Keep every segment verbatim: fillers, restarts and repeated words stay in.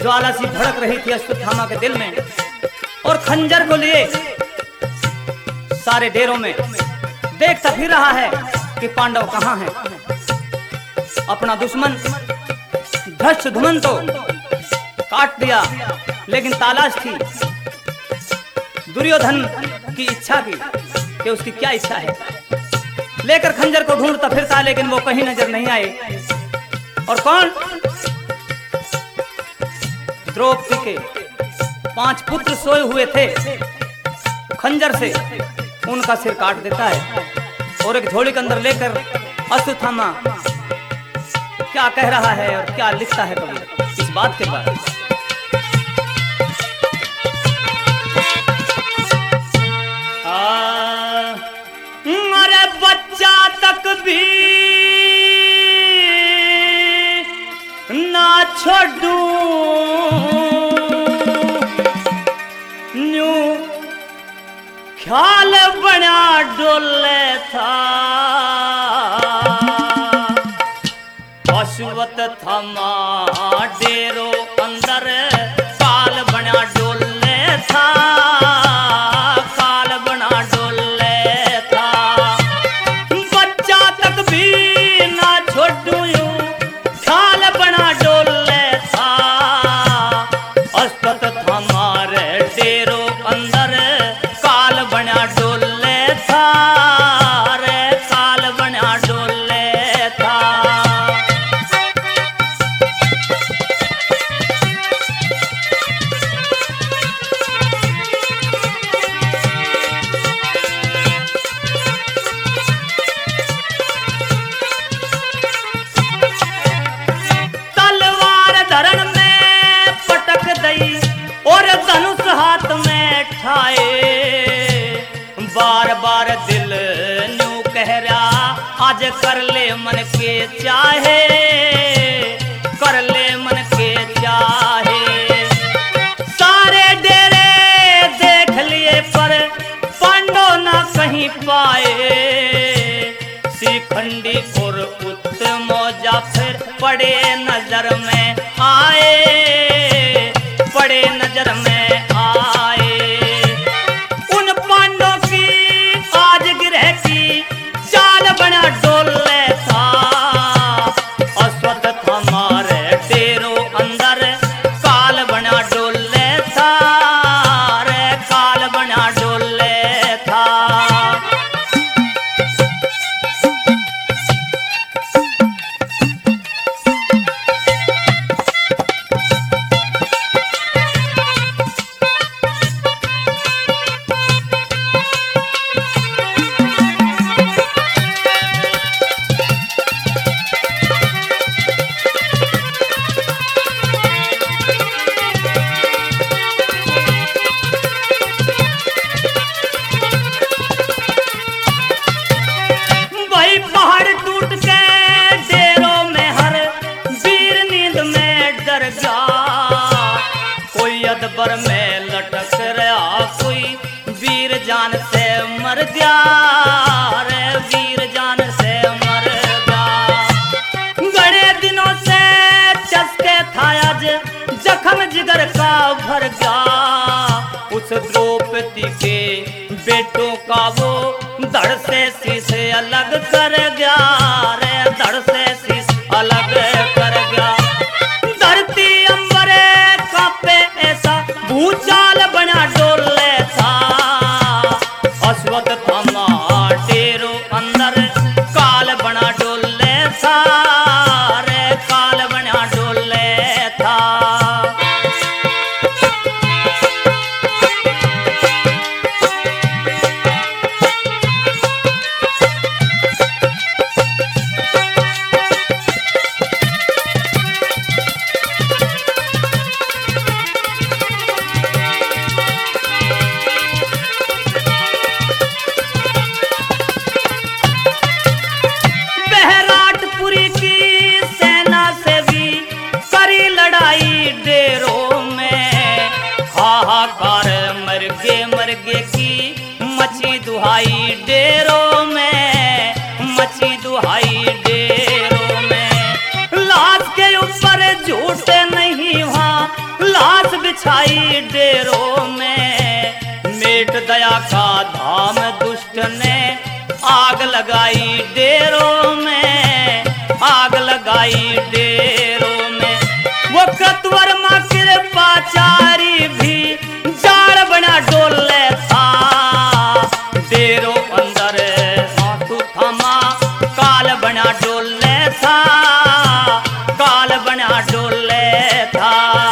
ज्वाला सी भड़क रही थी अश्वत्थामा के दिल में, और खंजर को लिए सारे डेरों में देखता फिर रहा है कि पांडव कहां हैं। अपना दुश्मन धृष्टद्युम्न तो काट दिया, लेकिन तलाश थी दुर्योधन की इच्छा की कि उसकी क्या इच्छा है। लेकर खंजर को ढूंढता फिरता, लेकिन वो कहीं नजर नहीं आए। और कौन? द्रौपदी के पांच पुत्र सोए हुए थे, खंजर से उनका सिर काट देता है। और एक झोली के अंदर लेकर अश्वत्थामा क्या कह रहा है और क्या लिखता है कवि इस बात के बारे में। अरे बच्चा तक भी ना छोड़ू, न्यू ख्याल बना डोले था। अश्वत्थामा डेरो अंदर काल बना डोले था, काल बना डोले था। बच्चा तक भी ना छोड़ू, ख्याल बना डोले था। अश्वत्थामा रे डेरो अंदर काल बना डोले था, रे काल बना डोले था। तलवार धरण में पटक दई और धनुष हाथ में ठाए। बार बार दिल न्यू कह रहा आज कर ले मन के चाहे, कर ले मन के चाहे। सारे डेरे देख लिए पर पांडव ना कहीं पाए। शिखंडी और उत्तम जाफर पड़े नजर में आए, पड़े नजर में आए। उन पांडव की आज गिरह की चाल बना डोले था। अश्वत्थामा रे डेरो अंदर काल बना डोले था, रे काल बना डोले था। वही पहाड़ टूट के डेरों में हर वीर नींद में डर गया। कोई अदबर में लटक रहा, कोई वीर जान से मर गया, रे वीर जान से मर गया। बड़े दिनों से चस्के था आज जख्म जिगर का भर गया। उस द्रौपदी के बेटों का वो धड़ से शीश अलग कर गया, रे धड़ से शीश अलग कर गया। धरती अंबरे कांपे ऐसा भूचाल बना डोले था। अश्वत्थामा डेरो अंदर काल बना डोले था, रे काल बना डोले था। बहराटपुरी की सेना से भी करी लड़ाई डेरों में। हाहाकार मरगे मरगे की मची दुहाई डेरों में, मची दुहाई डेरों में। लाश के ऊपर झूठ नहीं वहाँ छाई डेरों में, मेट दया का धाम दुष्ट ने आग लगाई डेरों में, आग लगाई डेरों में। वो कृतवर्मा कृपाचारी भी जाड़ बना डोले था, डेरों अंदर हाथू थामा काल बना डोले था, काल बना डोले था।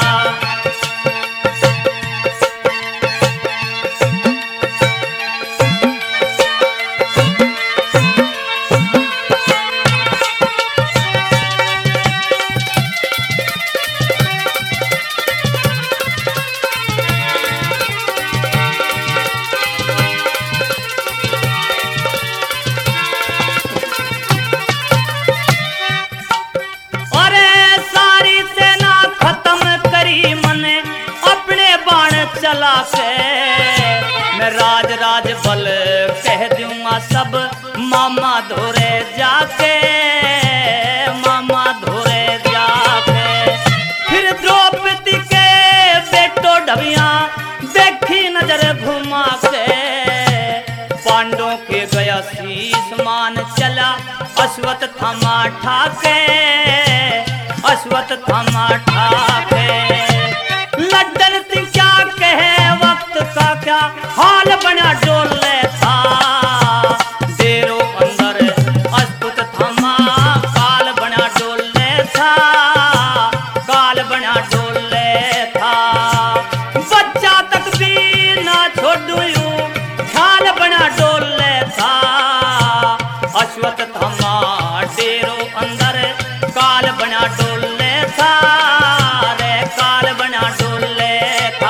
चला के मैं राज राज बल कह दूंगा सब मामा धोरे जाके, मामा धोरे जाके। फिर द्रौपदी के बेटो ढबिया देखी नजर घुमा के, पांडवों के गया शीश मान चला अश्वत्थ थमा ठाके, अश्वत्थ थमा ठाके। लड्डन सिंह क्या कहे वक्त का क्या हाल बना डोले था, डेरों अंदर अश्वत्थ थमा काल बना डोले था, काल बना डोले था। बच्चा तक भी ना छोड़ू ख्याल बना डोले था, अश्वत्थ थमा डेरों अंदर काल बना डोले था, रे काल बना डोले था।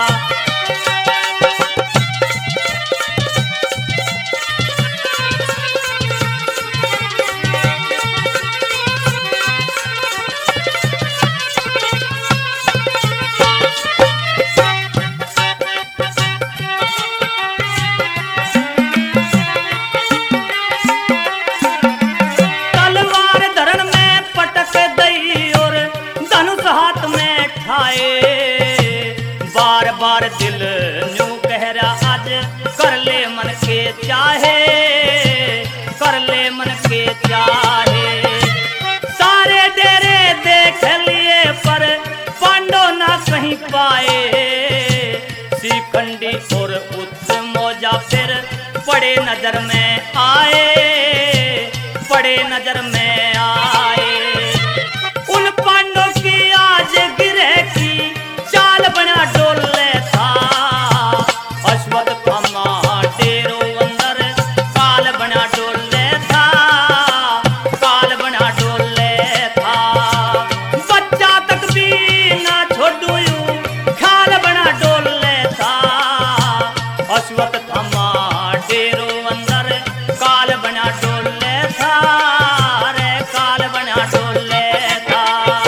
तलवार धरण में पटक दई और धनुष हाथ में ठाए, बार बार दिल न्यू कह रहा आज कर ले मन के चाहे, कर ले मन के चाहे। सारे डेरे देख लिए पर पांडव ना कहीं पाए, शिखंडी और उत्तमौजा फिर पड़े नजर में आए, पड़े नजर में आए। उन पांडव की आज गिरे की चाल बना डोले था, अश्वत्थ थमा डेरों अंदर काल बना डोले था, काल बना डोले था। बच्चा तक भी ना छोड़ू ख्याल बना डोले था, अश्वत्थ थमा डेरों अंदर काल बना डोले था, रे काल बना डोले था।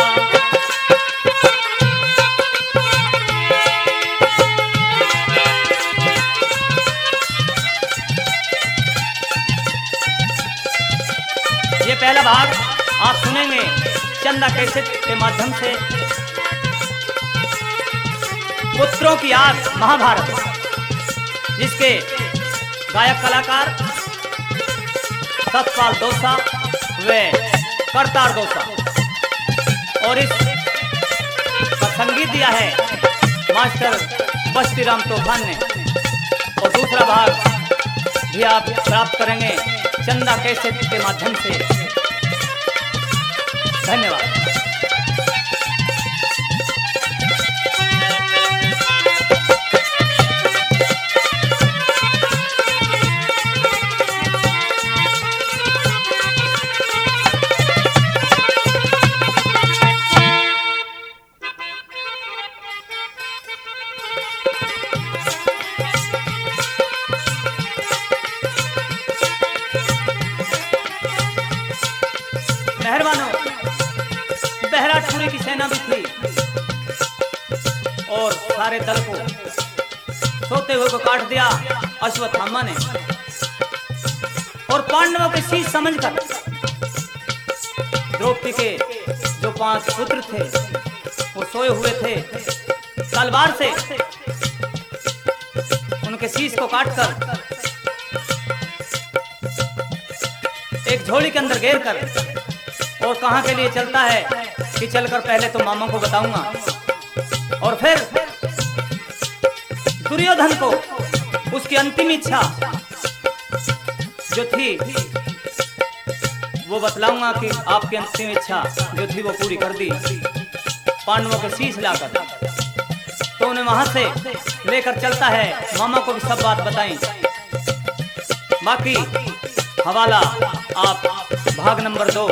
ये पहला भाग आप सुनेंगे चंदा कैसेट के माध्यम से। पुत्रों की आग महाभारत, जिसके गायक कलाकार सतपाल दोसा व करतार दोसा, और इस का संगीत दिया है मास्टर बस्ती राम तूफान ने। और दूसरा भाग भी आप प्राप्त करेंगे चंदा कैसेट के माध्यम से। धन्यवाद। मेहरबानों, बहराटपुरी की सेना भी थी और सारे दल को सोते हुए को काट दिया अश्वत्थामा ने। और पांडवों के शीश समझकर द्रौपदी के जो पांच पुत्र थे वो सोए हुए थे, तलवार से उनके शीश को काटकर एक झोली के अंदर घेर कर और कहां के लिए चलता है कि चलकर पहले तो मामा को बताऊंगा और फिर दुर्योधन को उसकी अंतिम इच्छा जो थी वो बतलाऊंगा कि आपकी अंतिम इच्छा जो थी वो पूरी कर दी, पांडवों के शीश लाकर। तो उन्हें वहां से लेकर चलता है, मामा को भी सब बात बताई। बाकी हवाला आप भाग नंबर दो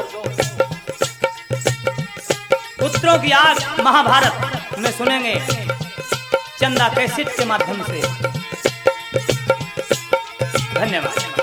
पुत्रों की आग महाभारत में सुनेंगे चंदा कैसेट के माध्यम से। धन्यवाद।